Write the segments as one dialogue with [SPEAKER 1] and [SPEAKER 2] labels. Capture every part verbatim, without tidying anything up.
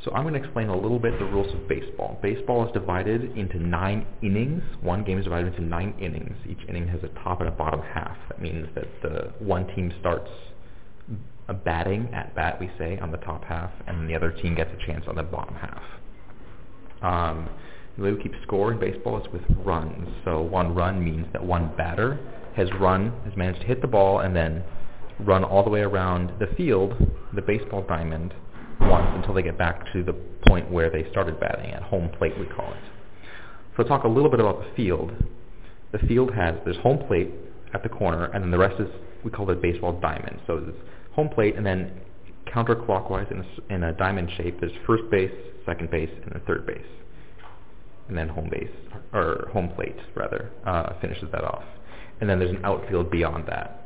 [SPEAKER 1] So I'm going to explain a little bit the rules of baseball. Baseball is divided into nine innings. One game is divided into nine innings. Each inning has a top and a bottom half. That means that the one team starts a batting at bat, we say, on the top half, and then the other team gets a chance on the bottom half. Um, the way we keep score in baseball is with runs. So one run means that one batter has run, has managed to hit the ball, and then run all the way around the field, the baseball diamond, once until they get back to the point where they started batting, at home plate we call it. So talk a little bit about the field. The field has, there's home plate at the corner, and then the rest is, we call it baseball diamond. So it's home plate, and then counterclockwise in a, in a diamond shape, there's first base, second base, and then third base. And then home base, or home plate, rather, uh, finishes that off. And then there's an outfield beyond that.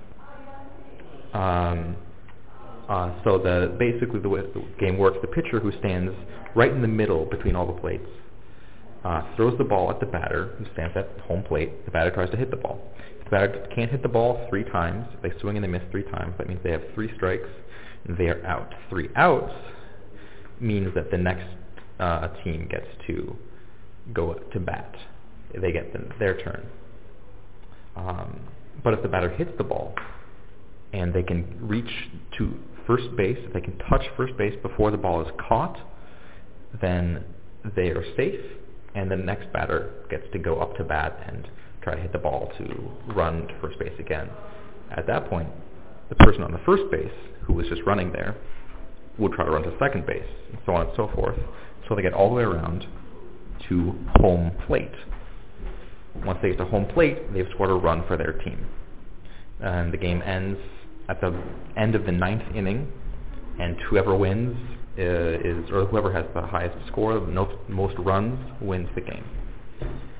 [SPEAKER 1] Um, uh, so the basically the way the game works, the pitcher who stands right in the middle between all the plates uh, throws the ball at the batter who stands at home plate. The batter tries to hit the ball. If the batter can't hit the ball three times, if they swing and they miss three times, that means they have three strikes and they are out. Three outs means that the next uh, team gets to go to bat. They get the, their turn. Um, but if the batter hits the ball and they can reach to first base, if they can touch first base before the ball is caught, then they are safe, and the next batter gets to go up to bat and try to hit the ball to run to first base again. At that point, the person on the first base, who was just running there, would try to run to second base, and so on and so forth, so they get all the way around to home plate. Once they get to home plate, they've scored a run for their team. And the game ends at the end of the ninth inning, and whoever wins uh, is, or whoever has the highest score, the most runs, wins the game.